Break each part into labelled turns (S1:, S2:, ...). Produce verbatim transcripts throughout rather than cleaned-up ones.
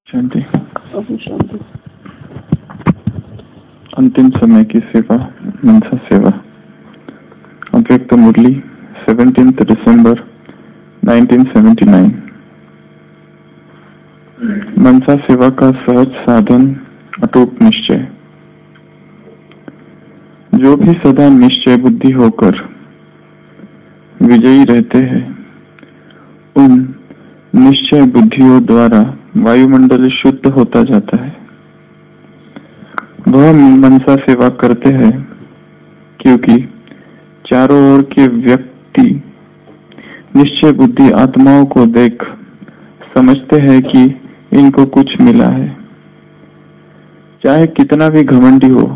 S1: शांति।
S2: शांति।
S1: अंतिम समय की सेवा, मनसा सेवा। अव्यक्त मुरली, seventeenth December nineteen seventy nine. मनसा सेवा का सहज साधन, अटूट निश्चय। जो भी सदा निश्चय बुद्धि होकर विजयी रहते हैं, उन निश्चय बुद्धियों द्वारा वायुमंडल शुद्ध होता जाता है। वह मनसा सेवा करते हैं क्योंकि चारों ओर के व्यक्ति निश्चय बुद्धि आत्माओं को देख समझते हैं कि इनको कुछ मिला है। चाहे कितना भी घमंडी हो,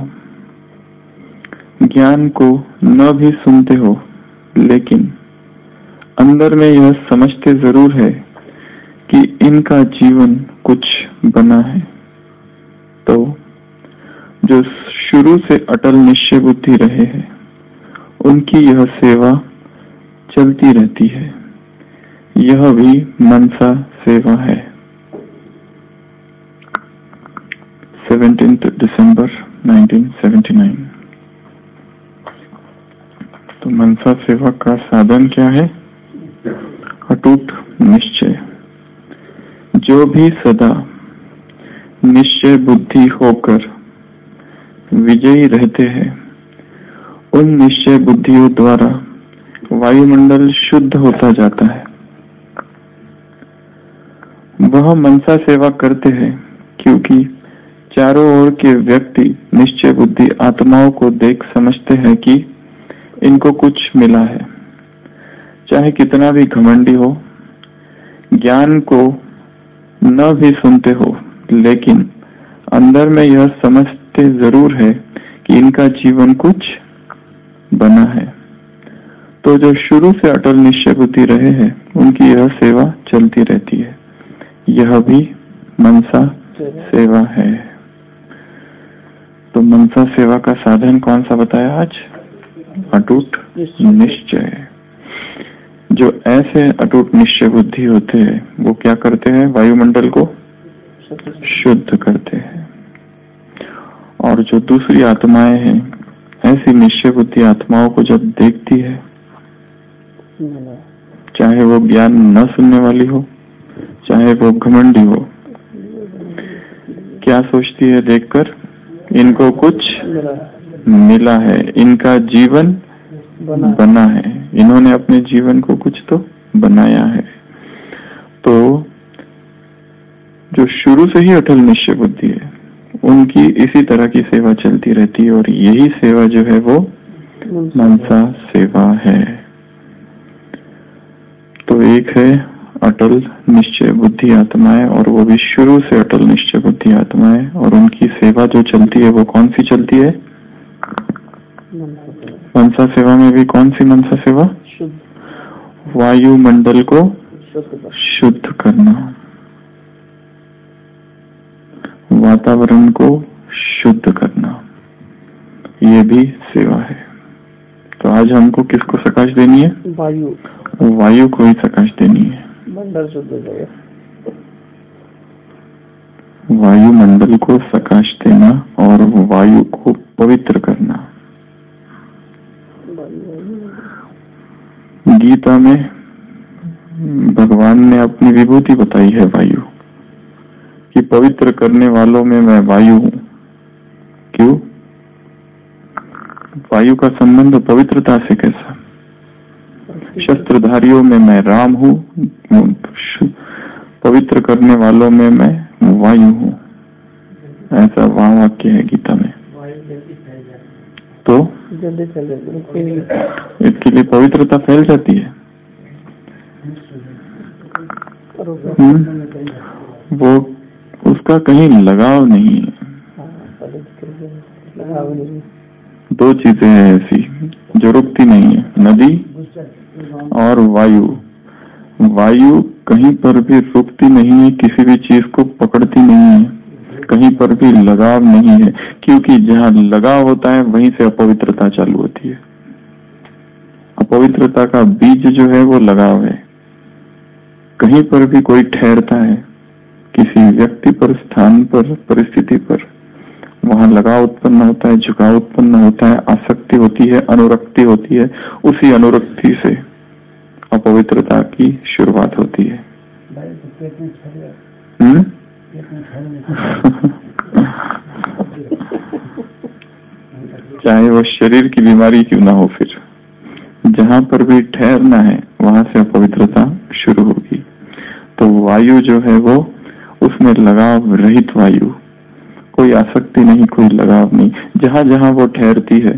S1: ज्ञान को न भी सुनते हो, लेकिन अंदर में यह समझते जरूर है कि इनका जीवन कुछ बना है। तो जो शुरू से अटल निश्चय बुद्धि रहे हैं, उनकी यह सेवा चलती रहती है। यह भी मनसा सेवा है। Seventeenth December nineteen seventy nine. तो मनसा सेवा का साधन क्या है? अटूट निश्चय। जो भी सदा निश्चय बुद्धि होकर विजयी रहते हैं, उन निश्चय बुद्धियों द्वारा वायुमंडल शुद्ध होता जाता है। वह मनसा सेवा करते हैं क्योंकि चारों ओर के व्यक्ति निश्चय बुद्धि आत्माओं को देख समझते हैं कि इनको कुछ मिला है। चाहे कितना भी घमंडी हो, ज्ञान को न भी सुनते हो, लेकिन अंदर में यह समझते जरूर है कि इनका जीवन कुछ बना है। तो जो शुरू से अटल निश्चय बुद्धि रहे हैं, उनकी यह सेवा चलती रहती है। यह भी मनसा सेवा है। तो मनसा सेवा का साधन कौन सा बताया आज? अटूट निश्चय। जो ऐसे अटूट निश्चय बुद्धि होते हैं, वो क्या करते हैं? वायुमंडल को शुद्ध करते हैं। और जो दूसरी आत्माएं हैं, ऐसी निश्चय बुद्धि आत्माओं को जब देखती है, चाहे वो ज्ञान न सुनने वाली हो, चाहे वो घमंडी हो, क्या सोचती है देखकर? इनको कुछ मिला है, इनका जीवन बना, बना है, इन्होंने अपने जीवन को कुछ तो बनाया है। तो जो शुरू से ही अटल निश्चय बुद्धि है, उनकी इसी तरह की सेवा चलती रहती है। और यही सेवा जो है वो मनसा सेवा है। तो एक है अटल निश्चय बुद्धि आत्माएं, और वो भी शुरू से अटल निश्चय बुद्धि आत्माएं, और उनकी सेवा जो चलती है वो कौन सी चलती है? मनसा सेवा में भी कौन सी मनसा सेवा? वायुमंडल को शुद्ध करना, वातावरण को शुद्ध करना, ये भी सेवा है। तो आज हमको किसको सकाश देनी है?
S2: वायु।
S1: वायु को ही सकाश देनी है।
S2: मंडल शुद्ध हो जाएगा।
S1: वायुमंडल को सकाश देना और वायु को पवित्र करना। गीता में भगवान ने अपनी विभूति बताई है वायु कि पवित्र करने वालों में मैं वायु हूँ। क्यों? वायु का संबंध पवित्रता से कैसा? शस्त्रधारियों में मैं राम हूँ, पवित्र करने वालों में मैं वायु हूँ। ऐसा वहां वाक्य है गीता में। तो इसके लिए पवित्रता फैल जाती है। वो उसका कहीं लगाव नहीं है। दो चीजें हैं ऐसी जो रुकती नहीं है, नदी और वायु। वायु कहीं पर भी रुकती नहीं है, किसी भी चीज को पकड़ती नहीं है, कहीं पर भी लगाव नहीं है। क्योंकि जहाँ लगाव होता है, वहीं से अपवित्रता चालू होती है। अपवित्रता का बीज जो है वो लगाव है। कहीं पर भी कोई ठहरता है किसी व्यक्ति पर, स्थान पर, परिस्थिति पर वहां लगाव उत्पन्न होता है, झुकाव उत्पन्न होता है, आसक्ति होती है, अनुरक्ति होती है। उसी अनुरक्ति से अपवित्रता की शुरुआत होती है। हम्म चाहे वो शरीर की बीमारी क्यों ना हो, फिर जहां पर भी ठहरना है वहां से अपवित्रता शुरू होगी। तो वायु जो है वो, उसमें लगाव रहित वायु, कोई आसक्ति नहीं, कोई लगाव नहीं। जहां जहां वो ठहरती है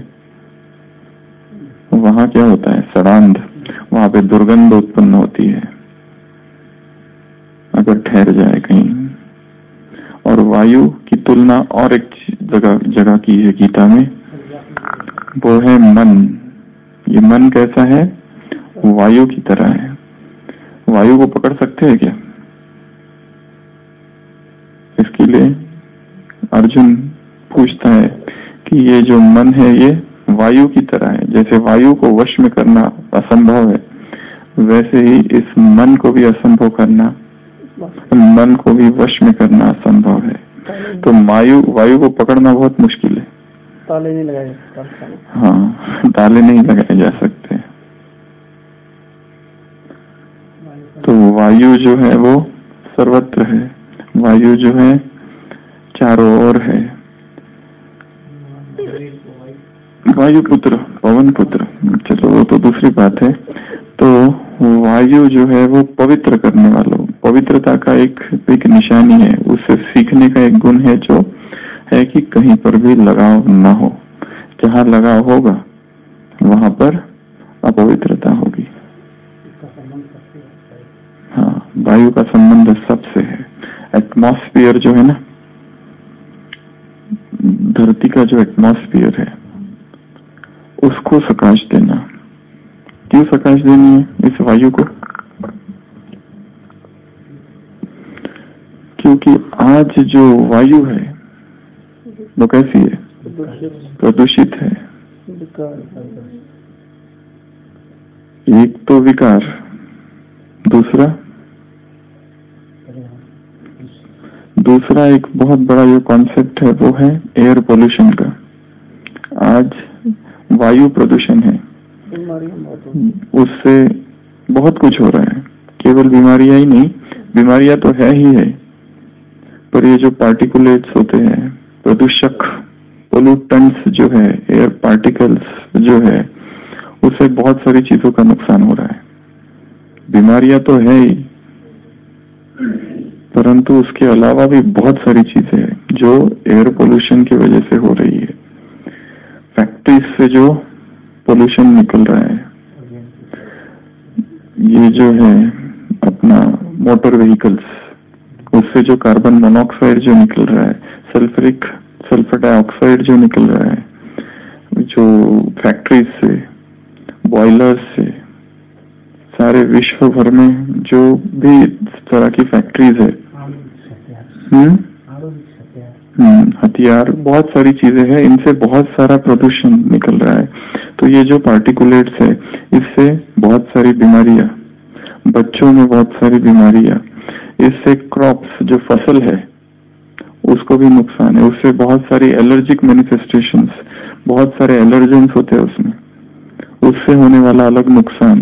S1: वहां क्या होता है? सड़ांध, वहां पे दुर्गंध उत्पन्न होती है अगर ठहर जाए कहीं। और वायु की तुलना और एक जगह जगह की है गीता में, वो है मन। ये मन कैसा है? वायु की तरह है। वायु को पकड़ सकते हैं क्या? इसके लिए अर्जुन पूछता है कि ये जो मन है ये वायु की तरह है। जैसे वायु को वश में करना असंभव है, वैसे ही इस मन को भी असंभव करना, मन को भी वश में करना असंभव है। तो वायु वायु को पकड़ना बहुत मुश्किल है।
S2: ताले नहीं लगाए जा सकते।
S1: हाँ, ताले नहीं लगाए जा सकते। तो वायु जो है वो सर्वत्र है, वायु जो है चारों ओर है। वायु पुत्र, पवन पुत्र, चलो वो तो दूसरी बात है। तो वायु जो है वो पवित्र करने वालों, पवित्रता का एक एक निशानी है। उससे सीखने का एक गुण है जो है कि कहीं पर भी लगाव ना हो। जहां लगाव होगा वहां पर अपवित्रता होगी। हाँ, वायु का संबंध सबसे है। एटमॉस्फेयर जो है ना, धरती का जो एटमॉस्फेयर है उसको प्रकाश देना। क्यों प्रकाश देनी है इस वायु को? क्योंकि आज जो वायु है वो कैसी है? प्रदूषित है। एक तो विकार, दूसरा दूसरा एक बहुत बड़ा जो कॉन्सेप्ट है वो है एयर पोल्यूशन का। आज वायु प्रदूषण है, उससे बहुत कुछ हो रहा है। केवल बीमारियां ही नहीं, बीमारियां तो है ही है, पर ये जो पार्टिकुलेट्स होते हैं, प्रदूषक, पोल्यूटेंट्स जो है, एयर पार्टिकल्स जो है, उससे बहुत सारी चीजों का नुकसान हो रहा है। बीमारियां तो है ही, परंतु उसके अलावा भी बहुत सारी चीजें हैं जो एयर पोल्यूशन की वजह से हो रही है। फैक्ट्रीज से जो पोल्यूशन निकल रहा है, ये जो है अपना मोटर व्हीकल्स, उससे जो कार्बन मोनोऑक्साइड जो निकल रहा है, सल्फ्रिक सल्फर डाइऑक्साइड जो निकल रहा है, जो फैक्ट्रीज से, बॉयलर्स से, सारे विश्व भर में जो भी इस तरह की फैक्ट्रीज है, हम्म हथियार, बहुत सारी चीजें हैं, इनसे बहुत सारा प्रदूषण निकल रहा है। तो ये जो पार्टिकुलेट्स है, इससे बहुत सारी बीमारियां, बच्चों में बहुत सारी बीमारियां, इससे क्रॉप्स जो फसल है उसको भी नुकसान है। उससे बहुत सारी एलर्जिक मैनिफेस्टेशंस, बहुत सारे एलर्जेंस होते हैं उसमें, उससे होने वाला अलग नुकसान,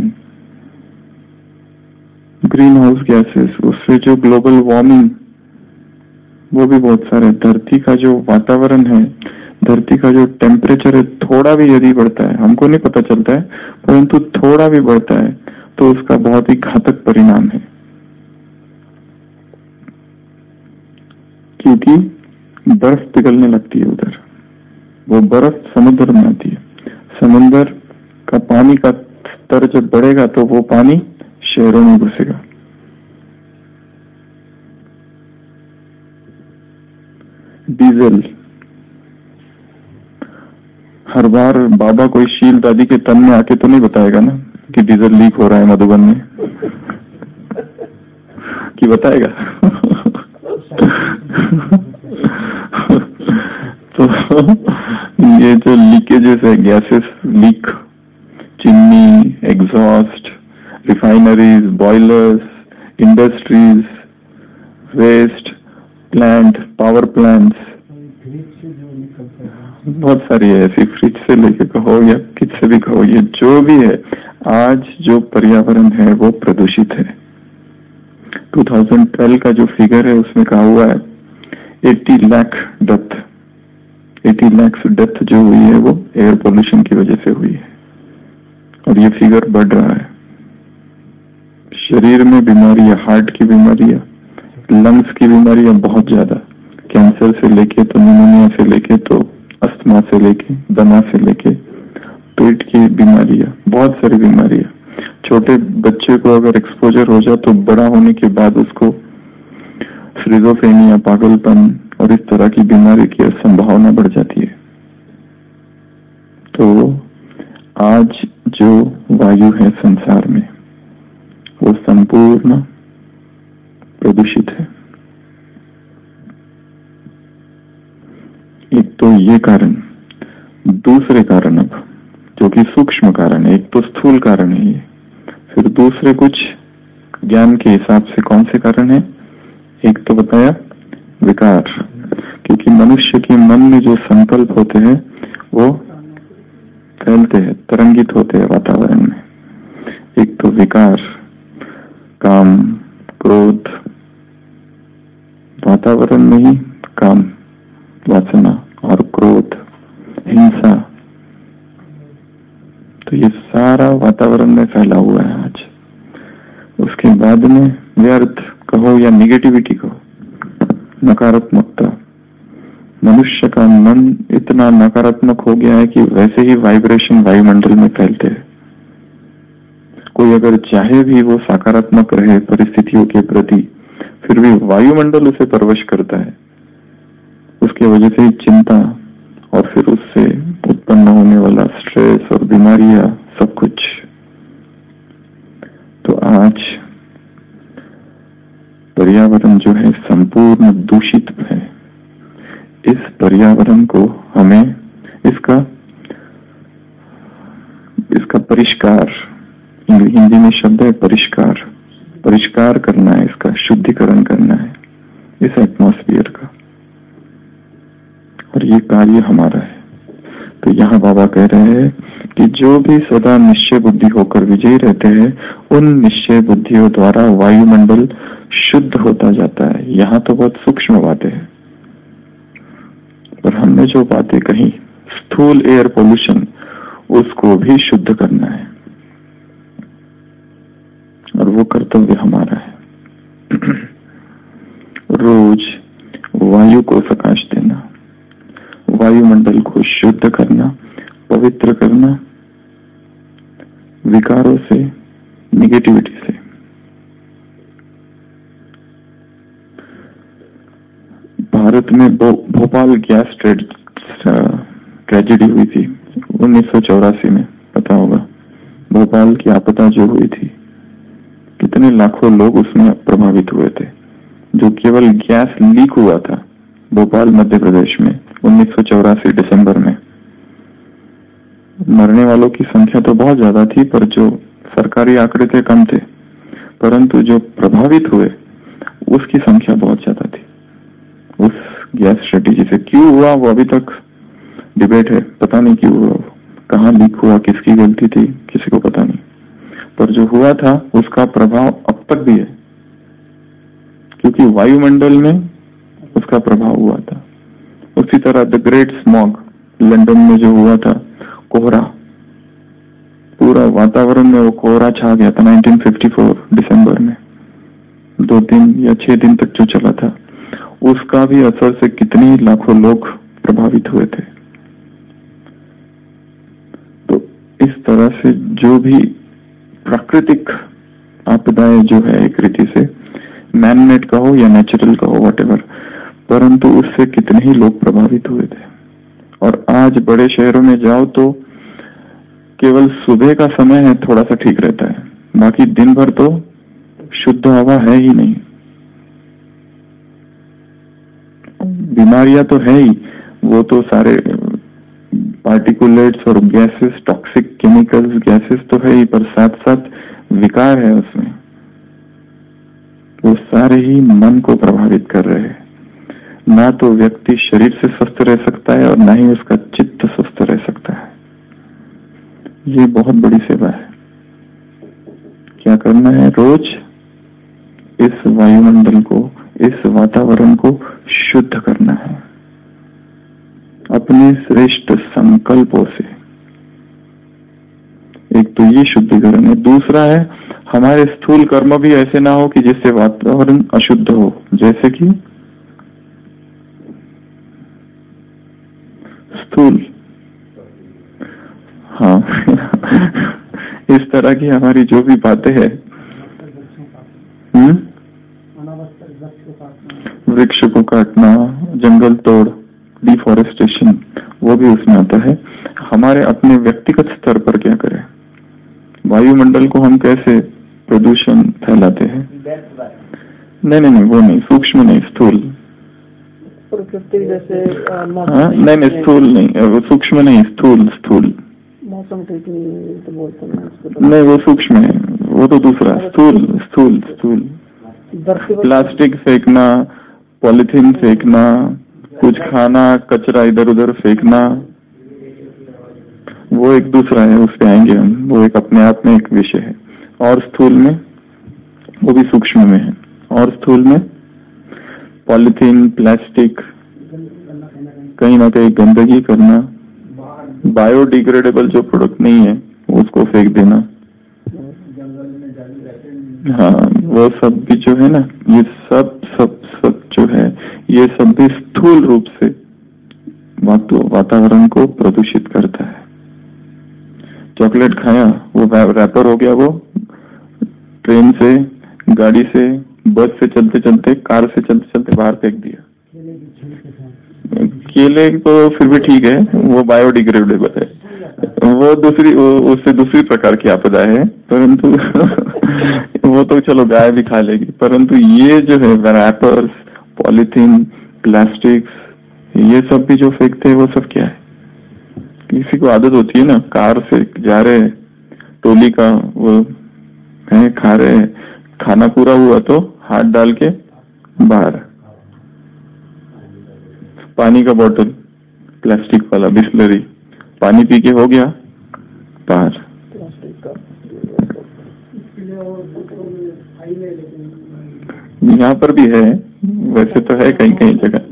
S1: ग्रीन हाउस गैसेस, उससे जो ग्लोबल वार्मिंग, वो भी बहुत सारे। धरती का जो वातावरण है, धरती का जो टेम्परेचर है, थोड़ा भी यदि बढ़ता है, हमको नहीं पता चलता है, परंतु थोड़ा भी बढ़ता है तो उसका बहुत ही घातक परिणाम है। क्योंकि बर्फ पिघलने लगती है उधर, वो बर्फ समुद्र में आती है, समुद्र का पानी का स्तर जब बढ़ेगा तो वो पानी शहरों में घुसेगा। डीजल, हर बार बाबा कोई शील दादी के तन में आके तो नहीं बताएगा ना कि डीजल लीक हो रहा है मधुबन में, कि बताएगा? तो ये जो लीकेजेस है, gases leak, chimney, exhaust, refineries, boilers, industries, waste, plant, power plants, बहुत सारी है ऐसी, फ्रिज से लेके कहो या किससे भी कहो, ये जो भी है आज जो पर्यावरण है वो प्रदूषित है। दो हज़ार बारह का जो फिगर है उसमें कहा हुआ है अस्सी लाख डेथ, अस्सी लाख डेथ जो हुई है वो एयर पोल्यूशन की वजह से हुई है, और ये फिगर बढ़ रहा है। शरीर में बीमारियां, हार्ट की बीमारियां, लंग्स की बीमारियां बहुत ज्यादा, कैंसर से लेके तो निमोनिया से लेके तो अस्थमा से लेके दमा से लेके पेट की बीमारियां, बहुत सारी बीमारियां। छोटे बच्चे को अगर एक्सपोजर हो जाए तो बड़ा होने के बाद उसको स्किज़ोफ्रेनिया, पागलपन और इस तरह की बीमारी की संभावना बढ़ जाती है। तो आज जो वायु है संसार में वो संपूर्ण प्रदूषित है। एक तो ये कारण, दूसरे कारण अब जो कि सूक्ष्म कारण है, एक तो स्थूल कारण है ये, फिर दूसरे कुछ ज्ञान के हिसाब से कौन से कारण है? एक तो बताया विकार, क्योंकि मनुष्य के मन में जो संकल्प होते हैं वो फैलते हैं, तरंगित होते हैं वातावरण में। एक तो विकार, काम, क्रोध, वातावरण में ही काम, वासना और क्रोध, हिंसा, तो ये सारा वातावरण में फैला हुआ है आज। उसके बाद में व्यर्थ कहो या निगेटिविटी कहो, नकारात्मकता, मनुष्य का मन इतना नकारात्मक हो गया है कि वैसे ही वाइब्रेशन वायुमंडल में फैलते हैं। कोई अगर चाहे भी वो सकारात्मक रहे परिस्थितियों के प्रति, फिर भी वायुमंडल उसे परवश करता है। उसकी वजह से चिंता और फिर उससे उत्पन्न होने वाला स्ट्रेस और बीमारियां, सब कुछ। तो आज पर्यावरण जो है संपूर्ण दूषित है। इस पर्यावरण को हमें इसका इसका परिष्कार, हिंदी में शब्द है परिष्कार, परिष्कार करना है, इसका शुद्धिकरण करना है इस एटमॉस्फेयर का, और ये कार्य हमारा है। तो यहाँ बाबा कह रहे हैं कि जो भी सदा निश्चय बुद्धि होकर विजयी रहते हैं, उन निश्चय बुद्धियों द्वारा वायुमंडल शुद्ध होता जाता है। यहाँ तो बहुत सूक्ष्म बातें हैं, पर हमने जो बातें कही स्थूल एयर पोल्यूशन, उसको भी शुद्ध करना है, और वो कर्तव्य हमारा है। रोज वायु को प्रकाश देना, वायुमंडल को शुद्ध करना, पवित्र करना, विकारों से, निगेटिविटी से। भारत में भो, भोपाल गैस ट्रेजेडी हुई थी उन्नीस सौ चौरासी में, पता होगा भोपाल की आपदा जो हुई थी, कितने लाखों लोग उसमें प्रभावित हुए थे। जो केवल गैस लीक हुआ था भोपाल मध्य प्रदेश में उन्नीस सौ चौरासी दिसंबर में, मरने वालों की संख्या तो बहुत ज्यादा थी, पर जो सरकारी आंकड़े थे कम थे, परंतु जो प्रभावित हुए उसकी संख्या बहुत ज्यादा थी उस गैस स्ट्रेटेजी से। क्यों हुआ वो अभी तक डिबेट है, पता नहीं क्यों हुआ, कहाँ लीक हुआ, किसकी गलती थी, किसी को पता नहीं, पर जो हुआ था उसका प्रभाव अब तक भी है, क्योंकि वायुमंडल में उसका प्रभाव हुआ था। उसी तरह द ग्रेट स्मॉग लंदन में जो हुआ था, कोहरा, पूरा वातावरण में वो कोहरा छा गया था उन्नीस सौ चौवन दिसंबर में, दो दिन या छह दिन तक जो चला था, उसका भी असर से कितनी लाखों लोग प्रभावित हुए थे। तो इस तरह से जो भी प्राकृतिक आपदाएं जो है, एक रीति से मैनमेड कहो या नेचुरल कहो, व्हाटएवर, परंतु उससे कितने ही लोग प्रभावित हुए थे। और आज बड़े शहरों में जाओ तो केवल सुबह का समय है थोड़ा सा ठीक रहता है, बाकी दिन भर तो शुद्ध हवा है ही नहीं। बीमारियां तो है ही, वो तो सारे पार्टिकुलेट्स और गैसेस, टॉक्सिक केमिकल्स, गैसेस तो है ही, पर साथ साथ विकार है उसमें। वो सारे ही मन को प्रभावित कर रहे हैं। ना तो व्यक्ति शरीर से स्वस्थ रह सकता है और ना ही उसका चित्त स्वस्थ रह सकता है। ये बहुत बड़ी सेवा है। क्या करना है? रोज इस वायुमंडल को, इस वातावरण को शुद्ध करना है अपने श्रेष्ठ संकल्पों से। एक तो ये शुद्धिकरण है। दूसरा है, हमारे स्थूल कर्म भी ऐसे ना हो कि जिससे वातावरण अशुद्ध हो। जैसे कि स्थूल, हाँ इस तरह की हमारी जो भी बातें हैं, वृक्ष को काटना, जंगल तोड़, डिफॉरेस्टेशन, वो भी उसमें आता है। हमारे अपने व्यक्तिगत स्तर पर क्या करें? वायुमंडल को हम कैसे प्रदूषण फैलाते हैं? नहीं नहीं नहीं, वो नहीं, सूक्ष्म नहीं, स्थूल।
S2: प्रकृति जैसे
S1: हाँ, नहीं नहीं, स्थूल नहीं, वो सूक्ष्म नहीं, स्थूल स्थूल।
S2: मौसम ठीक नहीं तो बोलते हैं,
S1: नहीं वो सूक्ष्म है, वो तो दूसरा। स्थूल स्थूल स्थूल प्लास्टिक फेंकना, पॉलिथीन फेंकना, कुछ खाना कचरा इधर उधर फेंकना, वो एक दूसरा है, उस पे आएंगे हम। वो एक अपने आप में एक विषय है। और स्थूल में, वो भी सूक्ष्म में है। और स्थूल में पॉलिथीन, प्लास्टिक, कहीं ना कहीं गंदगी करना, बायोडिग्रेडेबल जो प्रोडक्ट नहीं है उसको फेंक देना। हाँ, वो सब भी जो है ना, ये सब सब सब जो है, ये सब भी स्थूल रूप से वातावरण को प्रदूषित करता है। चॉकलेट खाया, वो रैपर हो गया, वो ट्रेन से, गाड़ी से, बस से चलते चलते, कार से चलते चलते बाहर फेंक दिया। केले तो फिर भी ठीक है, वो बायोडिग्रेडेबल है, वो दूसरी, उससे दूसरी प्रकार की आपदा है, परंतु वो तो चलो गाय भी खा लेगी। परंतु ये जो है रैपर्स, पॉलिथीन, प्लास्टिक्स, ये सब भी जो फेंकते हैं वो सब क्या है? किसी को आदत होती है ना, कार से जा रहे, टोली का वो है, खा रहे, खाना पूरा हुआ तो हाथ डाल के बाहर, पानी का बोतल प्लास्टिक वाला, बिस्लरी, पानी पी के हो गया बाहर। यहाँ पर भी है, वैसे तो है कहीं कहीं जगह।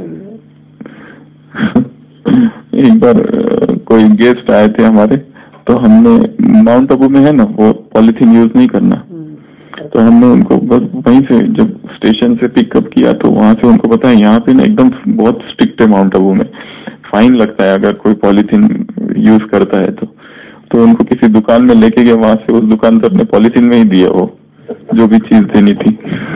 S1: एक बार कोई गेस्ट आए थे हमारे, तो हमने, माउंट आबू में है ना वो पॉलिथीन यूज नहीं करना, तो हमने उनको बस वहीं से जब स्टेशन से पिकअप किया तो वहां से उनको पता है यहाँ पे ना एकदम बहुत स्ट्रिक्ट है माउंट आबू में, फाइन लगता है अगर कोई पॉलिथीन यूज करता है तो तो उनको किसी दुकान में लेके गए, वहां से उस दुकानदार ने पॉलिथीन में ही दिया वो जो भी चीज देनी थी।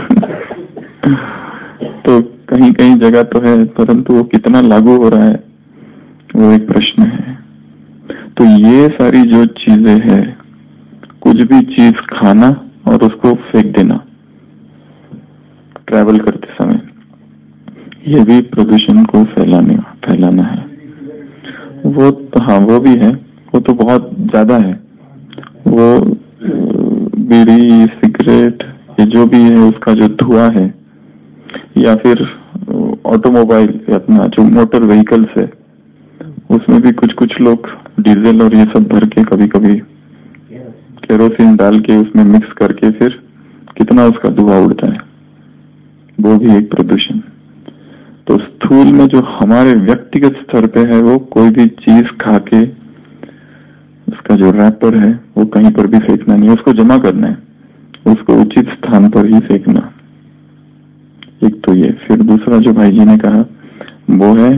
S1: तो कहीं कहीं जगह तो है, परंतु वो कितना लागू हो रहा है वो एक प्रश्न है। तो ये सारी जो चीजें हैं, कुछ भी चीज खाना और उसको फेंक देना ट्रैवल करते समय, ये भी प्रदूषण को फैलाने फैलाना है। वो तो हाँ, वो भी है, वो तो बहुत ज्यादा है। वो बीड़ी, सिगरेट, ये जो भी है उसका जो धुआं है, या फिर ऑटोमोबाइल, अपना जो मोटर व्हीकल्स है, उसमें भी कुछ कुछ लोग डीजल और ये सब भर के, कभी कभी केरोसिन डाल के उसमें मिक्स करके फिर कितना उसका धुआं उड़ता है, वो भी एक प्रदूषण। तो स्थूल में जो हमारे व्यक्तिगत स्तर पे है, वो कोई भी चीज खा के उसका जो रैपर है वो कहीं पर भी फेंकना नहीं, उसको जमा करना है, उसको उचित स्थान पर ही फेंकना। एक तो ये। फिर दूसरा जो भाई जी ने कहा वो है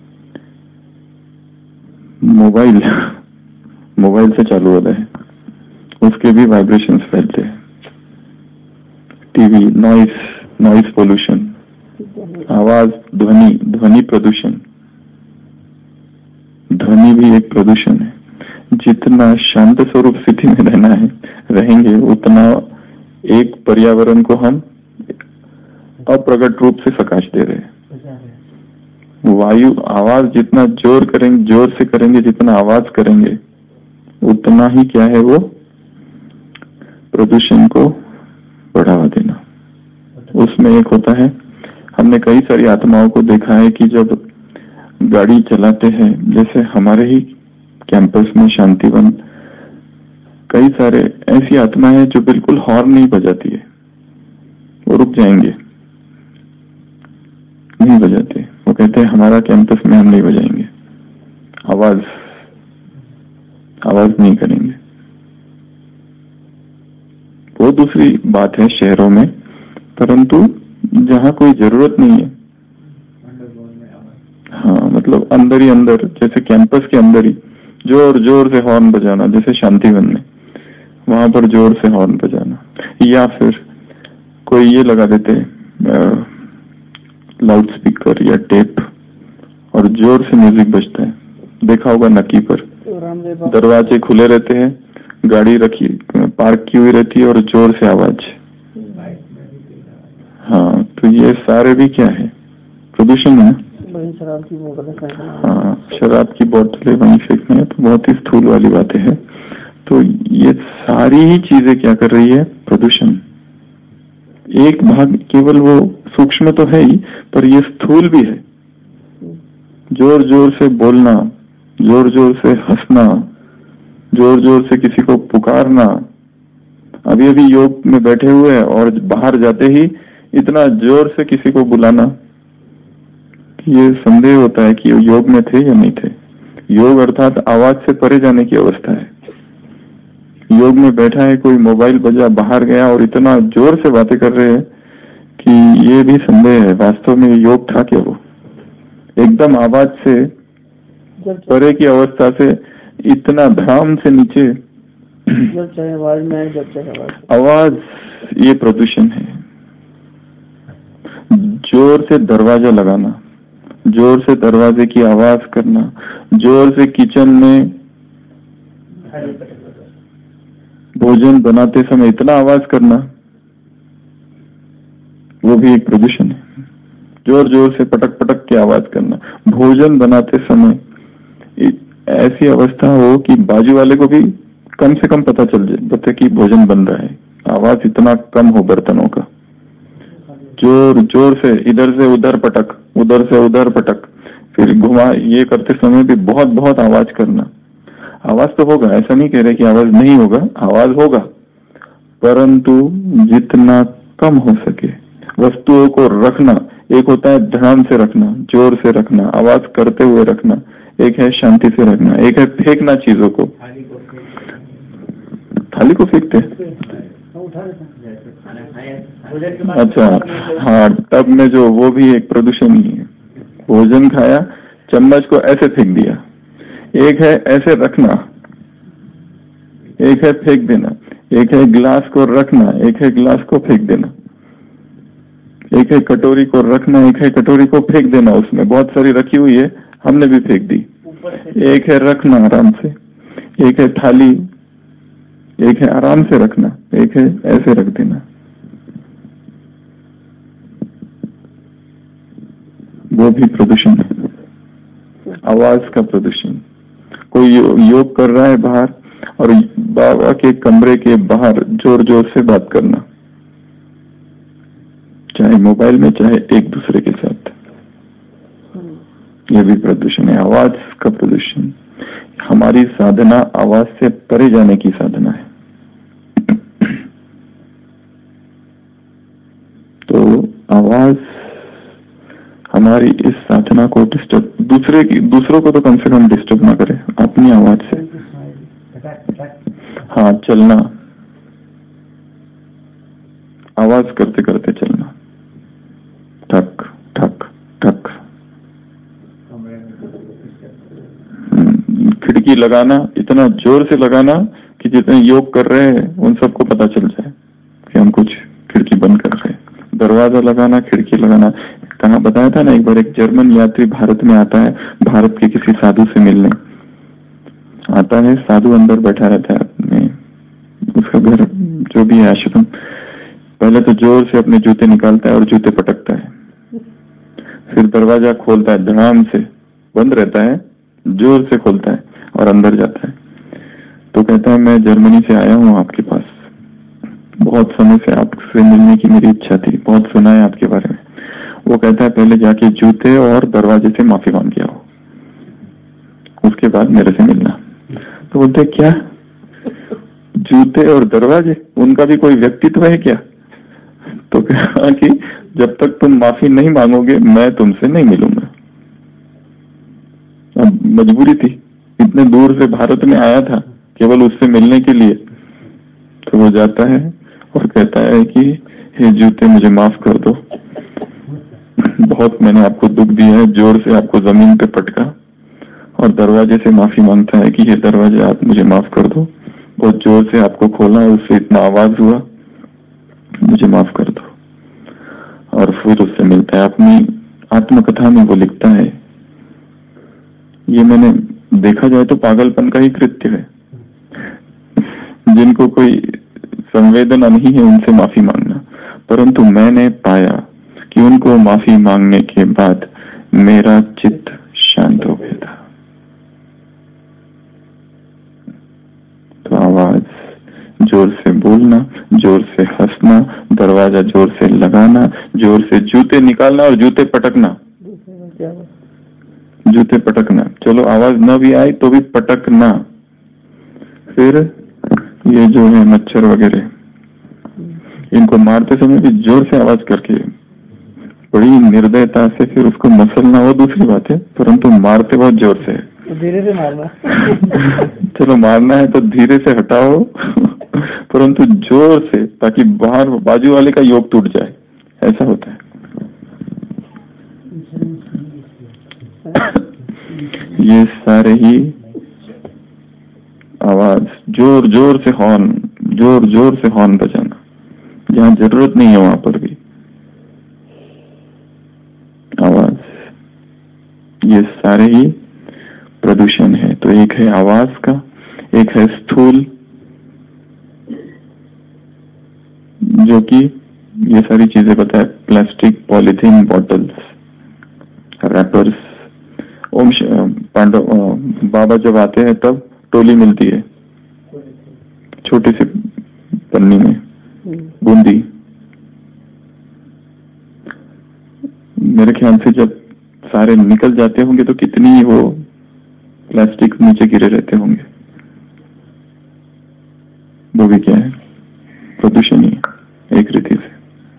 S1: मोबाइल। मोबाइल से चालू होता है, उसके भी वाइब्रेशंस फैलते हैं। टीवी, नॉइस, नॉइस पोल्यूशन, आवाज, ध्वनि, ध्वनि प्रदूषण, ध्वनि भी एक प्रदूषण है। जितना शांत स्वरूप स्थिति में रहना है रहेंगे, उतना एक पर्यावरण को हम अप्रगट रूप से प्रकाश दे रहे हैं। वायु, आवाज जितना जोर करेंगे, जोर से करेंगे, जितना आवाज करेंगे, उतना ही क्या है वो प्रदूषण को बढ़ावा देना। उसमें एक होता है, हमने कई सारी आत्माओं को देखा है कि जब गाड़ी चलाते हैं, जैसे हमारे ही कैंपस में शांतिवन कई सारे ऐसी आत्मा है जो बिल्कुल हॉर्न नहीं बजाती है, वो रुक जाएंगे, नहीं बजाते। वो कहते हैं हमारा कैंपस में हम नहीं बजाएंगे, आवाज आवाज नहीं करेंगे। वो दूसरी बात है शहरों में, परंतु जहाँ कोई जरूरत नहीं है, हाँ मतलब अंदर ही अंदर, जैसे कैंपस के अंदर ही जोर जोर से हॉर्न बजाना, जैसे शांतिवन में वहां पर जोर से हॉर्न बजाना, या फिर कोई ये लगा देते लाउड स्पीकर या टेप और जोर से म्यूजिक बजता है, देखा होगा नकी पर दरवाजे खुले रहते हैं, गाड़ी रखी पार्क की हुई रहती है और जोर से आवाज। हाँ, तो ये सारे भी क्या है, प्रदूषण है।
S2: शराब की बोतलें,
S1: हाँ, शराब की बोतलें वहीं फेंकना है, तो बहुत ही स्थूल वाली बातें हैं। तो ये सारी ही चीजें क्या कर रही है, प्रदूषण। एक भाग केवल वो सूक्ष्म तो है ही, पर ये स्थूल भी है। जोर जोर से बोलना, जोर जोर से हंसना, जोर जोर से किसी को पुकारना। अभी अभी योग में बैठे हुए हैं और बाहर जाते ही इतना जोर से किसी को बुलाना, ये संदेह होता है कि योग में थे या नहीं थे। योग अर्थात आवाज से परे जाने की अवस्था है। योग में बैठा है, कोई मोबाइल बजा, बाहर गया और इतना जोर से बातें कर रहे हैं कि ये भी संदेह है, वास्तव में योग था क्या। वो एकदम आवाज से परे की अवस्था से इतना धड़ाम से नीचे,
S2: जब चाहे आवाज में आए, जब चाहे आवाज
S1: आवाज, ये प्रदूषण है। जोर से दरवाजा लगाना, जोर से दरवाजे की आवाज करना, जोर से किचन में भोजन बनाते समय इतना आवाज करना, वो भी एक प्रदूषण है। जोर जोर से पटक पटक के आवाज करना, भोजन बनाते समय ऐसी अवस्था हो कि बाजू वाले को भी कम से कम पता चल जाए कि भोजन बन रहा है, आवाज इतना कम हो बर्तनों का। जोर जोर से इधर से उधर पटक, उधर से उधर पटक, फिर घुमा, ये करते समय भी बहुत बहुत आवाज करना। आवाज तो होगा, ऐसा नहीं कह रहे कि आवाज नहीं होगा, आवाज होगा, परंतु जितना कम हो सके। वस्तुओं को रखना, एक होता है ध्यान से रखना, जोर से रखना, आवाज करते हुए रखना, एक है शांति से रखना, एक है फेंकना चीजों को। थाली को फेंकते, अच्छा हाँ, टब में जो, वो भी एक प्रदूषण ही है। भोजन खाया, चम्मच को ऐसे फेंक दिया। एक है ऐसे रखना, एक है फेंक देना, एक है गिलास को रखना, एक है गिलास को फेंक देना, एक है कटोरी को रखना, एक है कटोरी को फेंक देना। उसमें बहुत सारी रखी हुई है, हमने भी फेंक दी। एक है रखना आराम से, एक है थाली, एक है आराम से रखना, एक है ऐसे रख देना। वो भी प्रदूषण है, आवाज का प्रदूषण। कोई योग कर रहा है बाहर और बाबा के कमरे के बाहर जोर जोर से बात करना, चाहे मोबाइल में चाहे एक दूसरे के साथ, यह भी प्रदूषण है, आवाज का प्रदूषण। हमारी साधना आवाज से परे जाने की साधना है। तो आवाज हमारी इस साधना को डिस्टर्ब, दूसरे की दूसरों को तो कम से कम डिस्टर्ब ना करे, अपनी आवाज से। हाँ, चलना, आवाज करते करते चलना, ठक ठक ठक। खिड़की लगाना, इतना जोर से लगाना कि जितने योग कर रहे हैं उन सबको पता चल जाए कि हम कुछ खिड़की बंद कर रहे हैं। दरवाजा लगाना, खिड़की लगाना। कहाँ बताया था ना एक बार, एक जर्मन यात्री भारत में आता है, भारत के किसी साधु से मिलने आता है। साधु अंदर बैठा रहता है अपने, उसका घर जो भी है आश्रम। पहले तो जोर से अपने जूते निकालता है और जूते पटकता है, फिर दरवाजा खोलता है, धड़ाम से बंद रहता है, जोर से खोलता है और अंदर जाता है। तो कहता है मैं जर्मनी से आया हूँ आपके पास, बहुत समय से आपसे आपसे मिलने की मेरी इच्छा थी, बहुत सुना है आपके बारे में। वो कहता है पहले जाके जूते और दरवाजे से माफी मांग के आओ, उसके बाद मेरे से मिलना। तो बोलते क्या जूते और दरवाजे, उनका भी कोई व्यक्तित्व है क्या? तो कहा कि जब तक तुम माफी नहीं मांगोगे मैं तुमसे नहीं मिलूंगा। अब मजबूरी थी, इतने दूर से भारत में आया था केवल उससे मिलने के लिए। तो वो जाता है और कहता है कि हे जूते मुझे माफ कर दो, बहुत मैंने आपको दुख दिया है, जोर से आपको जमीन पे पटका। और दरवाजे से माफी मांगता है कि ये दरवाजे आप मुझे माफ कर दो, बहुत जोर से आपको खोला, उससे इतना आवाज हुआ, मुझे माफ कर दो। और फिर उससे मिलता है। अपनी आत्मकथा में वो लिखता है, ये मैंने देखा जाए तो पागलपन का ही कृत्य है, जिनको कोई संवेदना नहीं है उनसे माफी मांगना, परंतु मैंने पाया कि उनको माफी मांगने के बाद मेरा चित्त शांत हो गया था। तो आवाज, जोर से बोलना, जोर से हंसना, दरवाजा जोर से लगाना, जोर से जूते निकालना और जूते पटकना, जूते पटकना, चलो आवाज न भी आई तो भी पटकना। फिर ये जो है मच्छर वगैरह, इनको मारते समय भी जोर से आवाज करके बड़ी निर्दयता से फिर उसको मसलना, वो दूसरी बात है, परंतु मारते बहुत जोर से,
S2: धीरे से मारना।
S1: चलो मारना है तो धीरे से हटाओ, परंतु जोर से, ताकि बाहर बाजू वाले का योग टूट जाए, ऐसा होता है। ये सारे ही आवाज, जोर जोर से हॉर्न, जोर जोर से हॉर्न बजाना, जहां जरूरत नहीं है वहां पर भी आवाज, ये सारे ही प्रदूषण है। तो एक है आवाज का, एक है स्थूल, जो कि ये सारी चीजें बताए, plastic, polythene, bottles, wrappers. Om Pandav बाबा जब आते हैं तब टोली मिलती है छोटी सी पन्नी में, बूंदी। मेरे ख्याल से जब सारे निकल जाते होंगे तो कितनी ही वो प्लास्टिक नीचे गिरे रहते होंगे। वो भी क्या है? प्रदूषण ही एक रीति से।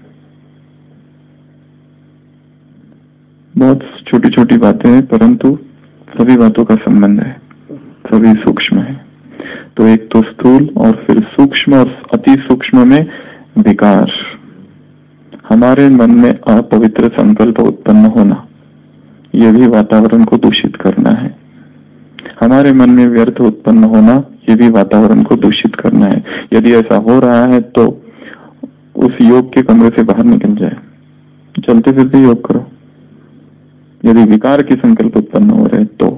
S1: बहुत छोटी छोटी बातें हैं, परंतु सभी बातों का संबंध है, सभी सूक्ष्म है। तो एक तो स्थूल और फिर सूक्ष्म, और अति सूक्ष्म में विकार। हमारे मन में अपवित्र संकल्प उत्पन्न होना, यह भी वातावरण को दूषित करना है। हमारे मन में व्यर्थ उत्पन्न होना, यह भी वातावरण को दूषित करना है। यदि ऐसा हो रहा है तो उस योग के कमरे से बाहर निकल जाए, चलते फिरते योग करो। यदि विकार के संकल्प उत्पन्न हो रहे तो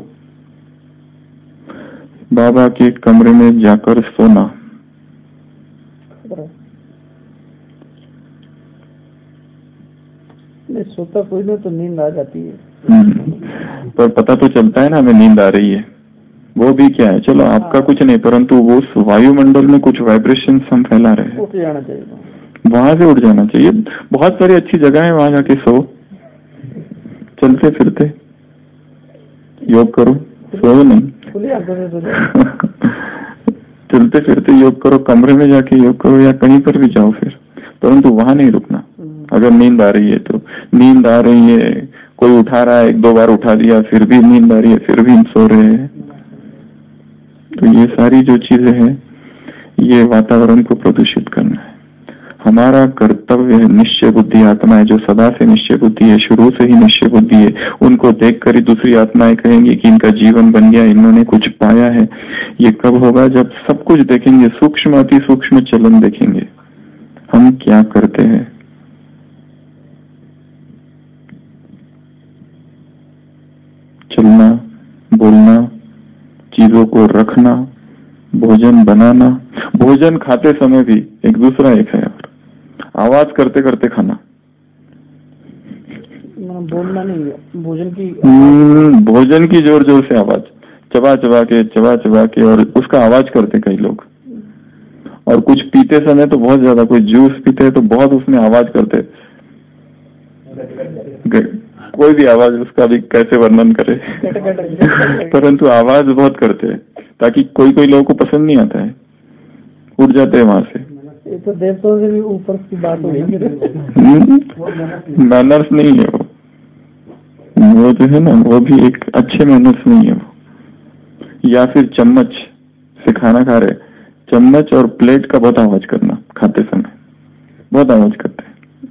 S1: बाबा के कमरे में जाकर सोना,
S2: नहीं सोता कोई नहीं तो नींद आ जाती है,
S1: पर पता तो चलता है ना हमें नींद आ रही है। वो भी क्या है, चलो आपका कुछ नहीं, परंतु वो वायुमंडल में कुछ वाइब्रेशन हम फैला रहे हैं,
S2: उठ जाना चाहिए,
S1: वहां से उठ जाना चाहिए। बहुत सारी अच्छी जगह है, वहां जाके सो, चलते फिरते योग करो, सो नहीं चलते फिरते योग करो, कमरे में जाके योग करो, या कहीं पर भी जाओ फिर, परंतु वहां नहीं रुकना। अगर नींद आ रही है तो नींद आ रही है, कोई उठा रहा है, एक दो बार उठा दिया, फिर भी नींद आ रही है, फिर भी सो रहे हैं, तो ये सारी जो चीजें हैं ये वातावरण को प्रदूषित करना है। हमारा कर्तव्य है, निश्चय बुद्धि आत्माएं जो सदा से निश्चय बुद्धि है, शुरू से ही निश्चय बुद्धि है, उनको देखकर ही दूसरी आत्माएं कहेंगी कि इनका जीवन बन गया, इन्होंने कुछ पाया है। ये कब होगा? जब सब कुछ देखेंगे, सूक्ष्म अति सूक्ष्म चलन देखेंगे, हम क्या करते हैं। चलना, बोलना, चीजों को रखना, भोजन बनाना, भोजन खाते समय भी एक दूसरा एक है, और आवाज करते करते खाना,
S2: बोलना नहीं है, भोजन की
S1: भोजन की जोर जोर से आवाज, चबा चबा के चबा चबा के, और उसका आवाज करते कई लोग, और कुछ पीते समय तो बहुत ज्यादा, कोई जूस पीते हैं तो बहुत उसमें आवाज करते हैं, कोई भी आवाज उसका भी कैसे वर्णन करे परंतु आवाज बहुत करते हैं, ताकि कोई कोई लोगों को पसंद नहीं आता है, उठ जाते हैं वहां से।
S2: ये तो देवताओं से भी ऊपर की बात हो रही
S1: मैनर्स नहीं है वो वो जो है ना, वो भी एक अच्छे मैनर्स नहीं है वो। या फिर चम्मच से खाना खा रहे, चम्मच और प्लेट का बहुत आवाज करना, खाते समय बहुत आवाज करते हैं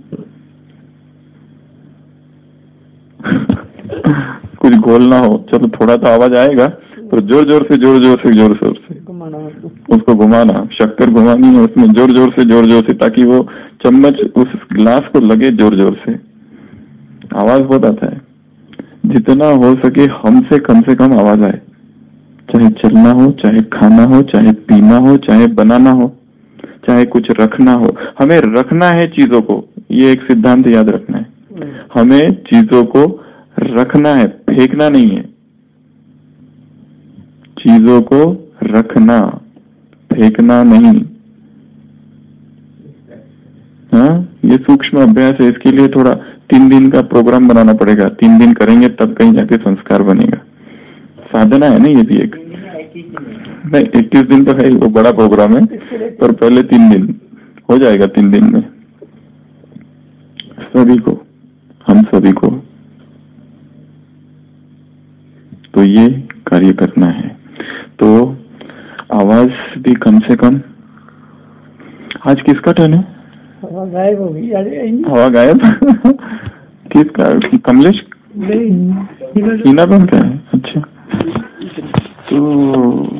S1: कुछ घोलना हो, चलो थोड़ा तो आवाज आएगा, पर जोर जोर से जोर जोर से जोर जोर से उसको घुमाना, शक्कर घुमानी है उसमें जोर जोर से जोर जोर से, ताकि वो चम्मच उस गिलास को लगे जोर जोर से। आवाज बहुत आता है, जितना हो सके हमसे कम से कम आवाज आए, चाहे चलना हो, चाहे खाना हो, चाहे पीना हो, चाहे बनाना हो, चाहे कुछ रखना हो। हमें रखना है चीजों को, ये एक सिद्धांत याद रखना है, हमें चीजों को रखना है, फेंकना नहीं है। चीजों को रखना, फेंकना नहीं। हाँ, ये सूक्ष्म अभ्यास है, इसके लिए थोड़ा तीन दिन का प्रोग्राम बनाना पड़ेगा, तीन दिन करेंगे तब कहीं जाके संस्कार बनेगा। साधना है ना ये भी एक, नहीं इक्कीस दिन तो है, वो बड़ा प्रोग्राम है, पर पहले तीन दिन हो जाएगा, तीन दिन में सभी को, हम सभी को तो ये कार्य करना है। तो आवाज भी कम से कम। आज किसका टर्न है?
S2: हवा गायब हो गई।
S1: हवा गायब किसका? कमलेश नहीं, हीना बहन का है। अच्छा, तो